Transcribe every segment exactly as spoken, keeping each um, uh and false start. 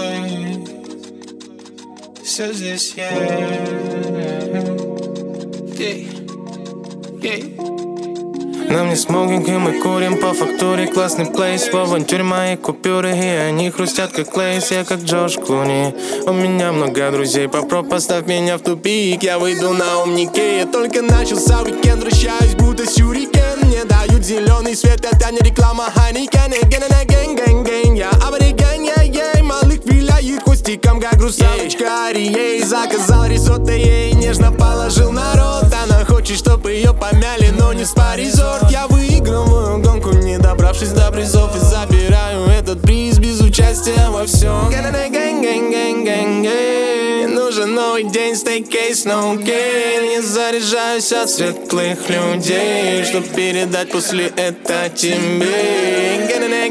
place. Все здесь есть. Yeah. Yeah. Нам не смокинг, и мы курим по фактуре. Классный плейс, в авантюре мои купюры, и они хрустят как лейс. Я как Джордж Клуни, у меня много друзей. Попробуй поставь меня в тупик, я выйду на умнике. Я только начался уикенд, вращаюсь будто сюрикен. Мне дают зеленый свет, это не реклама Хайникен. Again and again, gang, gang, я абориген, yeah, yeah. Малых виляет хвостиком, как русалочка Арией. Заказал ризотто, ей нежно положил на рот. Она хочет, чтобы ее помяли, но не спа-резорт. Я выигрываю гонку, не добравшись до призов, и забираю этот приз без участия во всем. Мне нужен новый день, стейкейс, no gain. Я заряжаюсь от светлых людей, чтоб передать после это тебе.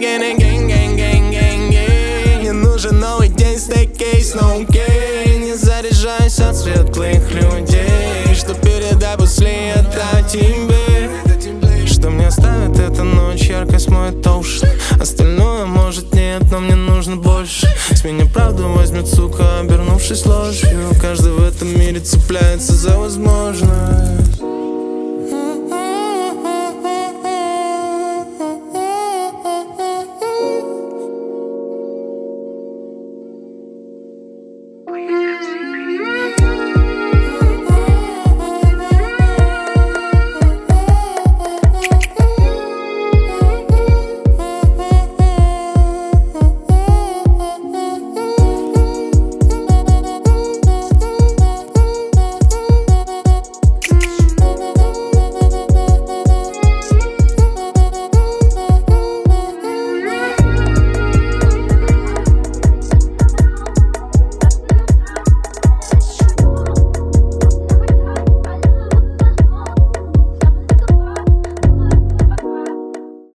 Мне нужен новый день, стейкейс, no gain. Я заряжаюсь от светлых людей, чтоб передать после это тебе. Что мне оставит эта ночь, яркость моет ocean. Остальное может нет, но мне нужно больше. С меня правду возьмет, сука, обернувшись ложью. Каждый в этом мире цепляется за возможность.